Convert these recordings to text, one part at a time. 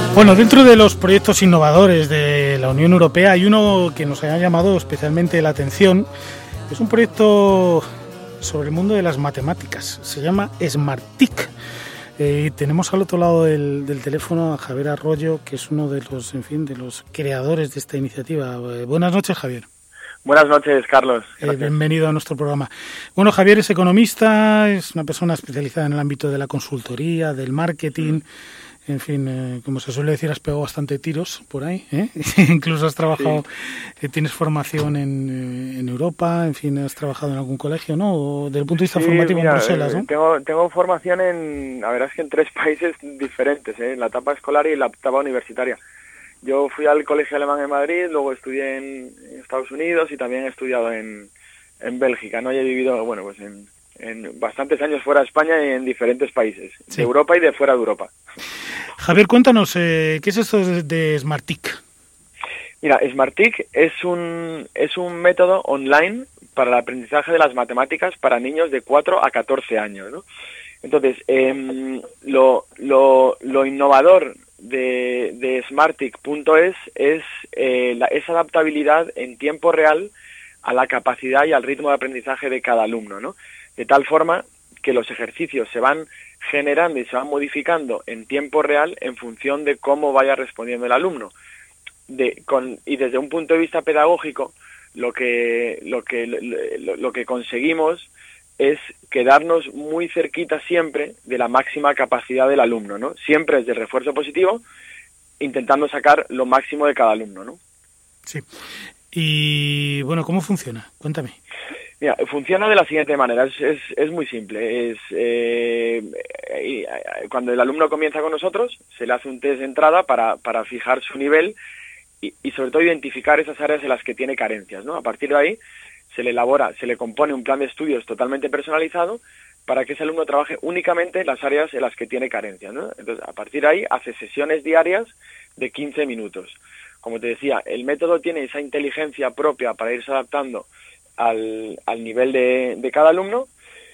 Bueno, dentro de los proyectos innovadores de la Unión Europea hay uno que nos ha llamado especialmente la atención. Es un proyecto sobre el mundo de las matemáticas. Se llama SmartTIC. Tenemos al otro lado del teléfono a Javier Arroyo, que es uno de los, de los creadores de esta iniciativa. Buenas noches, Javier. Buenas noches, Carlos. Bienvenido a nuestro programa. Bueno, Javier es economista, es una persona especializada en el ámbito de la consultoría, del marketing. En fin, como se suele decir, has pegado bastante tiros por ahí, ¿eh? Incluso has trabajado, tienes formación en Europa, en fin, has trabajado en algún colegio, ¿no? O desde el punto de vista formativo, mira, en Bruselas, ¿no? Tengo formación la verdad es que en 3 países diferentes, en la etapa escolar y en la etapa universitaria. Yo fui al Colegio Alemán en Madrid, luego estudié en Estados Unidos y también he estudiado en Bélgica, ¿no? Y he vivido, bueno, pues en bastantes años fuera de España y en diferentes países, sí, de Europa y de fuera de Europa. Javier, cuéntanos, ¿qué es esto de SmartTIC? Mira, SmartTIC es un método online para el aprendizaje de las matemáticas para niños de 4 a 14 años, ¿no? Entonces, lo innovador de SmartTIC.es es esa adaptabilidad en tiempo real a la capacidad y al ritmo de aprendizaje de cada alumno, ¿no? De tal forma que los ejercicios se van generando y se van modificando en tiempo real en función de cómo vaya respondiendo el alumno. Y desde un punto de vista pedagógico, lo que conseguimos es quedarnos muy cerquita siempre de la máxima capacidad del alumno, ¿no? Siempre desde el refuerzo positivo, intentando sacar lo máximo de cada alumno, ¿no? Sí. Y, bueno, ¿cómo funciona? Cuéntame. Mira, funciona de la siguiente manera, es muy simple. Cuando el alumno comienza con nosotros, se le hace un test de entrada para fijar su nivel y sobre todo identificar esas áreas en las que tiene carencias, ¿no? A partir de ahí se le compone un plan de estudios totalmente personalizado para que ese alumno trabaje únicamente en las áreas en las que tiene carencias, ¿no? Entonces, a partir de ahí hace sesiones diarias de 15 minutos. Como te decía, el método tiene esa inteligencia propia para irse adaptando al nivel de cada alumno.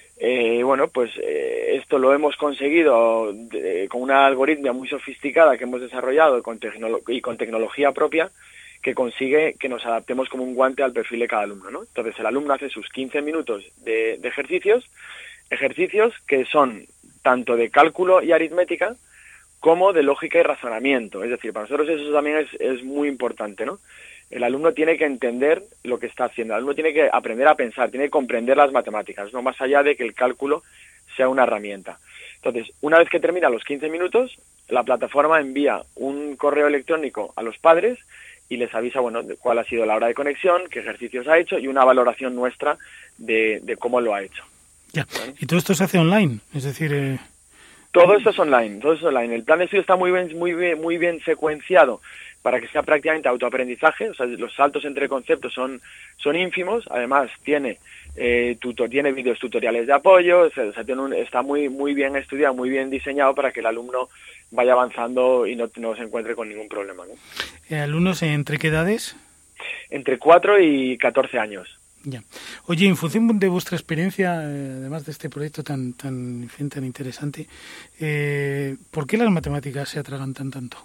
Esto lo hemos conseguido con una algoritmia muy sofisticada que hemos desarrollado con tecnología propia que consigue que nos adaptemos como un guante al perfil de cada alumno, ¿no? Entonces el alumno hace sus 15 minutos de ejercicios que son tanto de cálculo y aritmética como de lógica y razonamiento. Es decir, para nosotros eso también es muy importante, ¿no? El alumno tiene que entender lo que está haciendo, el alumno tiene que aprender a pensar, tiene que comprender las matemáticas, no más allá de que el cálculo sea una herramienta. Entonces, una vez que termina los 15 minutos, la plataforma envía un correo electrónico a los padres y les avisa, bueno, de cuál ha sido la hora de conexión, qué ejercicios ha hecho y una valoración nuestra de cómo lo ha hecho. Ya. ¿Y todo esto se hace online? Es decir... Todo esto es online, El plan de estudio está muy bien secuenciado para que sea prácticamente autoaprendizaje, o sea, los saltos entre conceptos son ínfimos, además tiene vídeos tutoriales de apoyo, o sea, está muy bien estudiado, muy bien diseñado para que el alumno vaya avanzando y no se encuentre con ningún problema, ¿no? ¿Alumnos entre qué edades? Entre 4 y 14 años. Ya. Oye, en función de vuestra experiencia, además de este proyecto tan interesante, ¿por qué las matemáticas se atragantan tanto?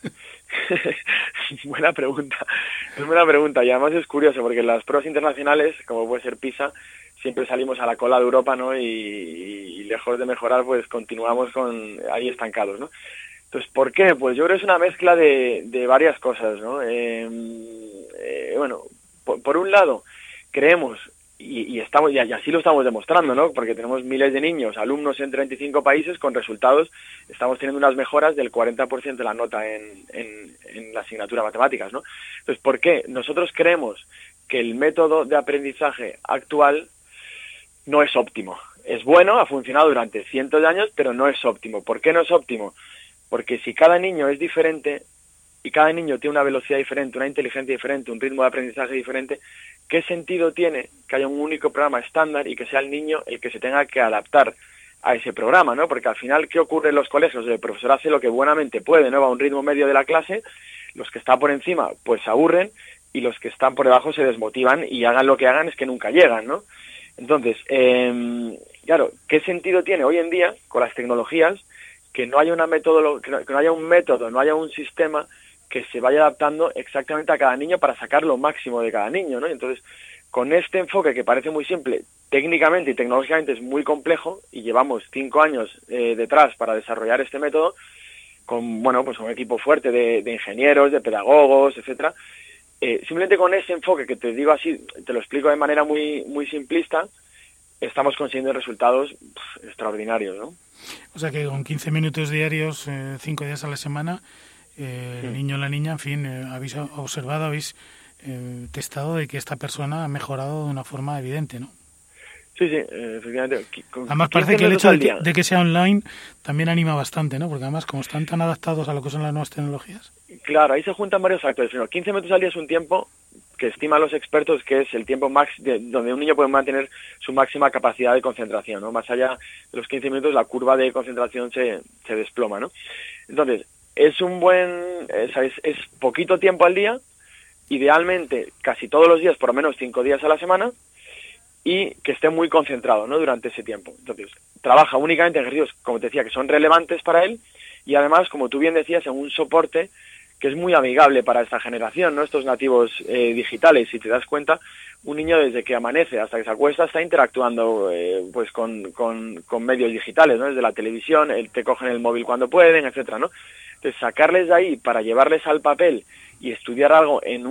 Buena pregunta. Es buena pregunta y además es curioso porque en las pruebas internacionales, como puede ser PISA, siempre salimos a la cola de Europa, ¿no? Y lejos de mejorar, pues continuamos ahí estancados, ¿no? Entonces, ¿por qué? Pues yo creo que es una mezcla de varias cosas, ¿no? Por un lado, creemos, y así lo estamos demostrando, ¿no? Porque tenemos miles de niños, alumnos en 35 países con resultados, estamos teniendo unas mejoras del 40% de la nota en la asignatura de matemáticas, ¿no? Entonces, ¿por qué? Nosotros creemos que el método de aprendizaje actual no es óptimo. Es bueno, ha funcionado durante cientos de años, pero no es óptimo. ¿Por qué no es óptimo? Porque si cada niño es diferente y cada niño tiene una velocidad diferente, una inteligencia diferente, un ritmo de aprendizaje diferente, ¿qué sentido tiene que haya un único programa estándar y que sea el niño el que se tenga que adaptar a ese programa, ¿no? Porque al final, ¿qué ocurre en los colegios? El profesor hace lo que buenamente puede, ¿no? Va a un ritmo medio de la clase, los que están por encima pues se aburren y los que están por debajo se desmotivan y hagan lo que hagan es que nunca llegan, ¿no? Entonces, claro, ¿qué sentido tiene hoy en día con las tecnologías que no haya que no haya un método, no haya un sistema que se vaya adaptando exactamente a cada niño para sacar lo máximo de cada niño, ¿no? Entonces, con este enfoque que parece muy simple, técnicamente y tecnológicamente es muy complejo, y llevamos 5 años detrás para desarrollar este método, con, bueno, pues un equipo fuerte de ingenieros, de pedagogos, etcétera. Simplemente con ese enfoque que te digo así, te lo explico de manera muy, muy simplista, estamos consiguiendo resultados extraordinarios, ¿no? O sea que con 15 minutos diarios, 5 días a la semana, el niño o la niña, en fin, habéis observado, habéis testado de que esta persona ha mejorado de una forma evidente, ¿no? Sí, efectivamente. Además parece que el hecho de que sea online también anima bastante, ¿no? Porque además como están tan adaptados a lo que son las nuevas tecnologías. Claro, ahí se juntan varios factores. Primero, 15 minutos al día es un tiempo que estiman los expertos que es el tiempo donde un niño puede mantener su máxima capacidad de concentración, ¿no? Más allá de los 15 minutos la curva de concentración se desploma, ¿no? Entonces, es poquito tiempo al día, idealmente casi todos los días, por lo menos 5 días a la semana, y que esté muy concentrado, ¿no? Durante ese tiempo. Entonces, trabaja únicamente en ejercicios, como te decía, que son relevantes para él, y además, como tú bien decías, en un soporte que es muy amigable para esta generación, ¿no? Estos nativos digitales. Si te das cuenta, un niño desde que amanece hasta que se acuesta está interactuando pues con medios digitales, ¿no? Desde la televisión, te cogen el móvil cuando pueden, etcétera, ¿no? Entonces, sacarles de ahí para llevarles al papel y estudiar algo en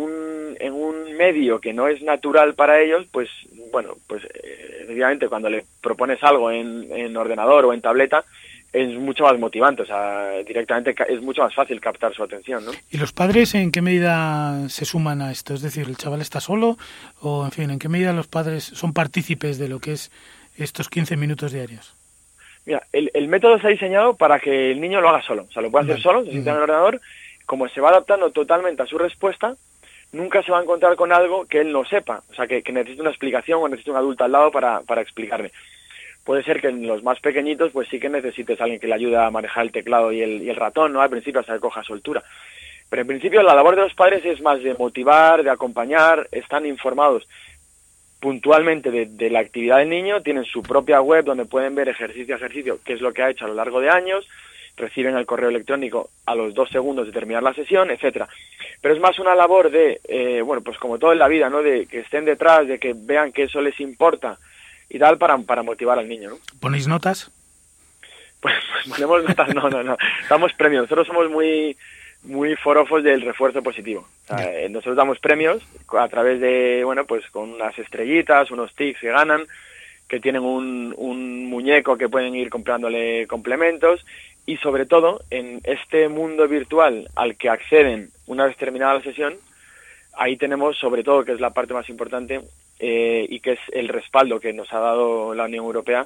un medio que no es natural para ellos, pues bueno, pues efectivamente cuando le propones algo en ordenador o en tableta, es mucho más motivante, o sea, directamente es mucho más fácil captar su atención, ¿no? ¿Y los padres en qué medida se suman a esto? Es decir, ¿el chaval está solo? O, en fin, ¿en qué medida los padres son partícipes de lo que es estos 15 minutos diarios? Mira, el método está diseñado para que el niño lo haga solo, o sea, lo puede hacer solo, se sienta en el ordenador, como se va adaptando totalmente a su respuesta, nunca se va a encontrar con algo que él no sepa, o sea, que necesite una explicación o necesite un adulto al lado para explicarle. Puede ser que en los más pequeñitos pues sí que necesites a alguien que le ayude a manejar el teclado y el ratón, ¿no? Al principio hasta que coja soltura. Pero en principio la labor de los padres es más de motivar, de acompañar, están informados puntualmente de la actividad del niño, tienen su propia web donde pueden ver ejercicio a ejercicio qué es lo que ha hecho a lo largo de años, reciben el correo electrónico a los 2 segundos de terminar la sesión, etcétera. Pero es más una labor de, bueno, pues como todo en la vida, ¿no? De que estén detrás, de que vean que eso les importa y tal para motivar al niño, ¿no? ¿Ponéis notas? Pues ponemos notas, no. Damos premios. Nosotros somos muy forofos del refuerzo positivo. O sea, nosotros damos premios a través de, bueno, pues con unas estrellitas, unos tics que ganan, que tienen un muñeco que pueden ir comprándole complementos, y sobre todo en este mundo virtual al que acceden una vez terminada la sesión, ahí tenemos sobre todo, que es la parte más importante, y que es el respaldo que nos ha dado la Unión Europea,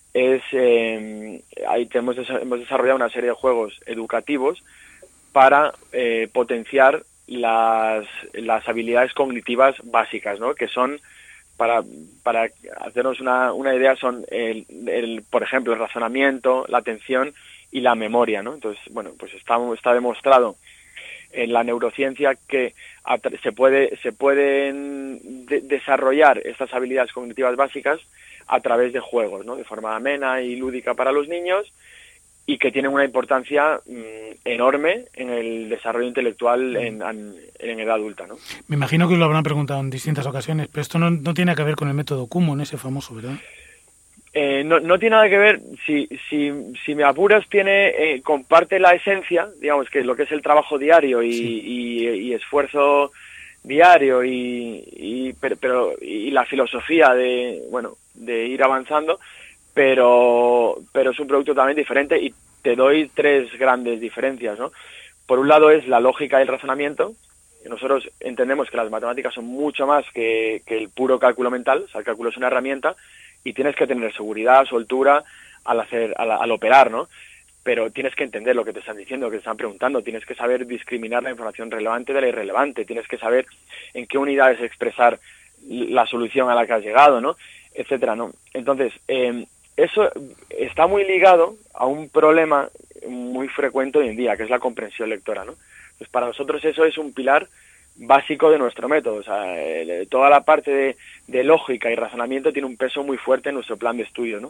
ahí hemos desarrollado una serie de juegos educativos para potenciar las habilidades cognitivas básicas, ¿no? Que son, para hacernos una idea, son por ejemplo, el razonamiento, la atención y la memoria, ¿no? Entonces, bueno, pues está demostrado en la neurociencia que se pueden desarrollar estas habilidades cognitivas básicas a través de juegos, ¿no? De forma amena y lúdica para los niños, y que tienen una importancia enorme en el desarrollo intelectual en edad adulta, ¿no? Me imagino que os lo habrán preguntado en distintas ocasiones, pero esto no tiene que ver con el método Kumon, ese famoso, ¿verdad? No tiene nada que ver. Si me apuras, comparte la esencia, digamos, que es lo que es el trabajo diario y esfuerzo diario y la filosofía de ir avanzando, pero es un producto totalmente diferente, y te doy 3 grandes diferencias, ¿no? Por un lado es la lógica y el razonamiento. Nosotros entendemos que las matemáticas son mucho más que el puro cálculo mental. O sea, el cálculo es una herramienta y tienes que tener seguridad, soltura al operar, ¿no? Pero tienes que entender lo que te están diciendo, lo que te están preguntando, tienes que saber discriminar la información relevante de la irrelevante, tienes que saber en qué unidades expresar la solución a la que has llegado, ¿no? Etcétera, ¿no? Entonces, eso está muy ligado a un problema muy frecuente hoy en día, que es la comprensión lectora, ¿no? Pues para nosotros eso es un pilar básico de nuestro método. O sea, toda la parte de lógica y razonamiento tiene un peso muy fuerte en nuestro plan de estudio, ¿no?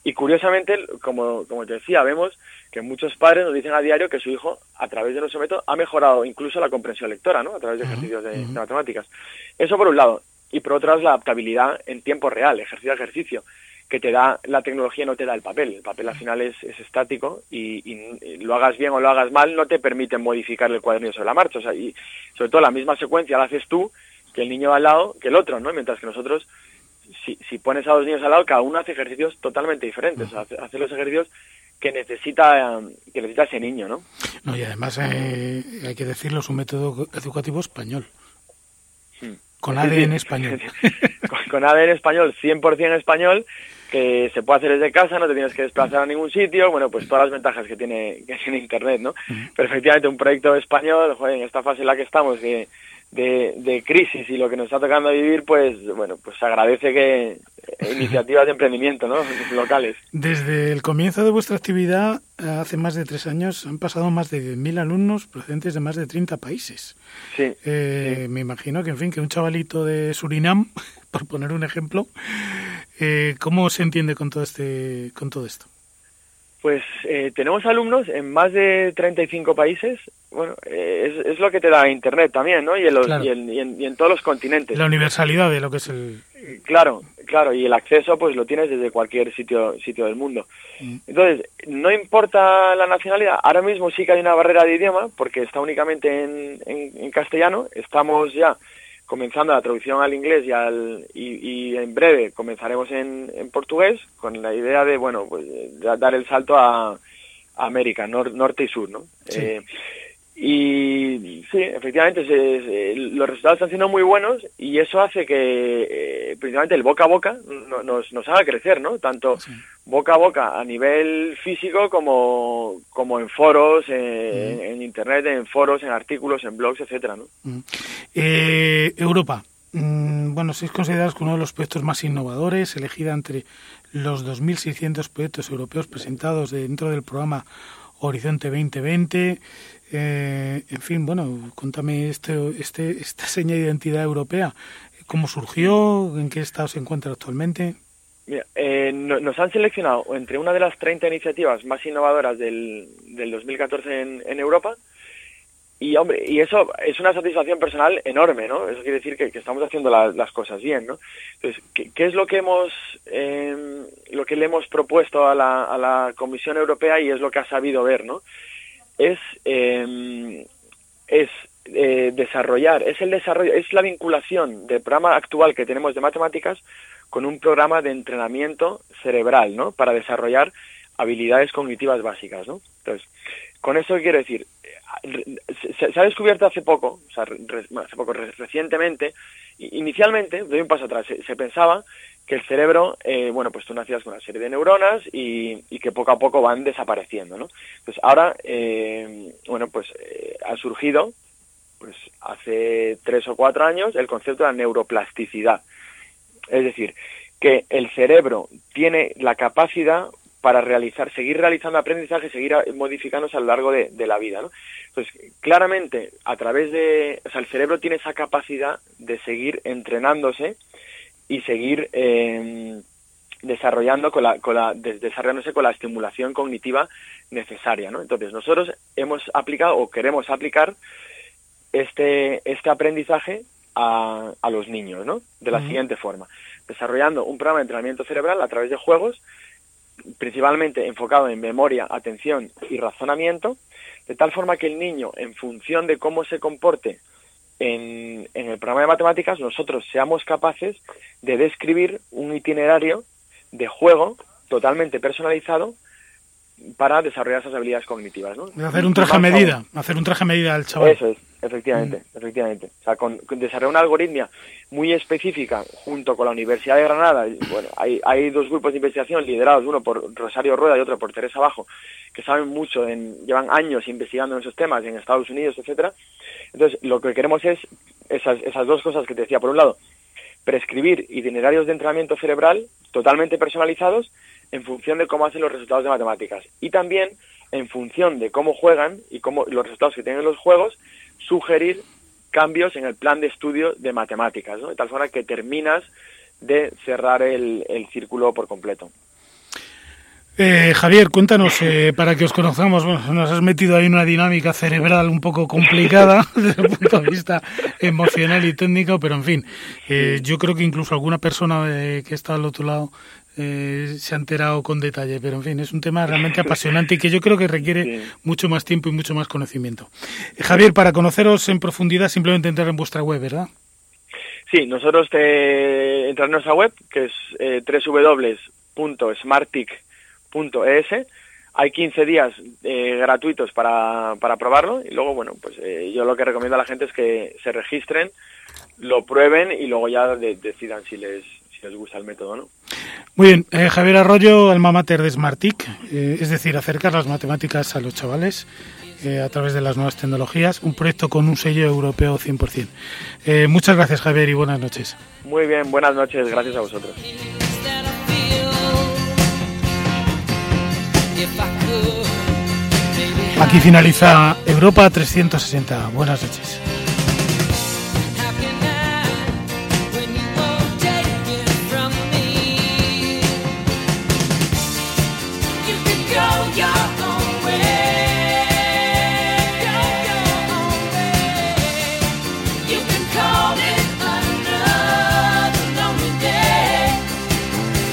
Y curiosamente, como te decía, vemos que muchos padres nos dicen a diario que su hijo, a través de nuestro método, ha mejorado incluso la comprensión lectora, ¿no? A través de ejercicios de matemáticas. Eso por un lado. Y por otro lado, la adaptabilidad en tiempo real, ejercicio a ejercicio, que te da la tecnología, no te da el papel. El papel al final es estático y lo hagas bien o lo hagas mal, no te permite modificar el cuadernillo sobre la marcha. O sea, y sobre todo la misma secuencia la haces tú que el niño al lado que el otro, ¿no? Mientras que nosotros, si pones a dos niños al lado, cada uno hace ejercicios totalmente diferentes. O sea, hace los ejercicios que necesita ese niño, ¿no? No, y además hay que decirlo, es un método educativo español. Con ADN español. Con ADN español, 100% español, que se puede hacer desde casa, no te tienes que desplazar a ningún sitio, bueno, pues todas las ventajas que tiene Internet, ¿no? Pero efectivamente un proyecto español, joder, en esta fase en la que estamos, de crisis y lo que nos está tocando vivir, pues bueno, pues se agradece que iniciativas de emprendimiento, ¿no? Locales. Desde el comienzo de vuestra actividad, hace más de 3 años, han pasado más de 1000 alumnos procedentes de más de 30 países. Sí, sí. Me imagino que, en fin, que un chavalito de Surinam, por poner un ejemplo, ¿cómo se entiende con todo esto? Pues tenemos alumnos en más de 35 países. Bueno, es lo que te da Internet también, ¿no? Y en todos los continentes. La universalidad de lo que es el... Claro, y el acceso pues lo tienes desde cualquier sitio del mundo. Entonces, no importa la nacionalidad, ahora mismo sí que hay una barrera de idioma, porque está únicamente en castellano. Estamos ya comenzando la traducción al inglés y en breve comenzaremos en portugués, con la idea de, bueno, pues dar el salto a América, norte y sur, ¿no? Sí. Y sí, efectivamente, los resultados están siendo muy buenos y eso hace que, principalmente el boca a boca, nos haga crecer, ¿no? Tanto boca a boca a nivel físico como en foros, en Internet, en foros, en artículos, en blogs, etcétera, ¿no? Europa. Bueno, sois considerados como uno de los proyectos más innovadores, elegida entre los 2.600 proyectos europeos presentados dentro del programa Horizonte 2020. En fin, bueno, cuéntame esta seña de identidad europea. ¿Cómo surgió? ¿En qué estado se encuentra actualmente? Mira, nos han seleccionado entre una de las 30 iniciativas más innovadoras del 2014 en Europa. Y, hombre, y eso es una satisfacción personal enorme, ¿no? Eso quiere decir que estamos haciendo las cosas bien, ¿no? Entonces, ¿qué es lo que le hemos propuesto a la Comisión Europea y es lo que ha sabido ver, ¿no? Es desarrollar, es la vinculación del programa actual que tenemos de matemáticas con un programa de entrenamiento cerebral, ¿no? Para desarrollar habilidades cognitivas básicas, ¿no? Entonces, con eso quiero decir, se ha descubierto hace poco, recientemente, inicialmente, doy un paso atrás, se pensaba que el cerebro, bueno, pues tú nacías con una serie de neuronas y que poco a poco van desapareciendo, ¿no? Pues ahora, bueno, pues ha surgido, pues hace 3 o 4 años, el concepto de la neuroplasticidad. Es decir, que el cerebro tiene la capacidad para seguir realizando aprendizaje, seguir modificándose a lo largo de la vida, ¿no? Entonces, claramente, el cerebro tiene esa capacidad de seguir entrenándose y seguir desarrollándose con la estimulación cognitiva necesaria, ¿no? Entonces, nosotros hemos aplicado o queremos aplicar este aprendizaje a los niños, ¿no? De la siguiente forma, desarrollando un programa de entrenamiento cerebral a través de juegos, principalmente enfocado en memoria, atención y razonamiento, de tal forma que el niño, en función de cómo se comporte en el programa de matemáticas, nosotros seamos capaces de describir un itinerario de juego totalmente personalizado para desarrollar esas habilidades cognitivas, ¿no? Hacer un traje a medida al chaval. Eso es, efectivamente. O sea, con desarrollar una algoritmia muy específica junto con la Universidad de Granada. Bueno, hay 2 grupos de investigación liderados, uno por Rosario Rueda y otro por Teresa Bajo, que saben mucho, llevan años investigando en esos temas en Estados Unidos, etcétera. Entonces, lo que queremos es esas 2 cosas que te decía. Por un lado, prescribir itinerarios de entrenamiento cerebral totalmente personalizados en función de cómo hacen los resultados de matemáticas. Y también, en función de cómo juegan y cómo los resultados que tienen los juegos, sugerir cambios en el plan de estudio de matemáticas, ¿no? De tal forma que terminas de cerrar el círculo por completo. Javier, cuéntanos, para que os conozcamos, bueno, nos has metido ahí una dinámica cerebral un poco complicada desde el punto de vista emocional y técnico, pero en fin, yo creo que incluso alguna persona que está al otro lado se ha enterado con detalle, pero en fin, es un tema realmente apasionante y que yo creo que requiere mucho más tiempo y mucho más conocimiento. Javier, para conoceros en profundidad, simplemente entrar en vuestra web, ¿verdad? Sí, nosotros entrar en nuestra web, que es www.smartic.es. Hay 15 días gratuitos para probarlo y luego, bueno, pues yo lo que recomiendo a la gente es que se registren, lo prueben y luego ya decidan si les gusta el método, ¿no? Muy bien, Javier Arroyo, alma mater de Smartic, es decir, acercar las matemáticas a los chavales a través de las nuevas tecnologías, un proyecto con un sello europeo 100%. Muchas gracias, Javier, y buenas noches. Muy bien, buenas noches, gracias a vosotros. Aquí finaliza Europa 360. Buenas noches.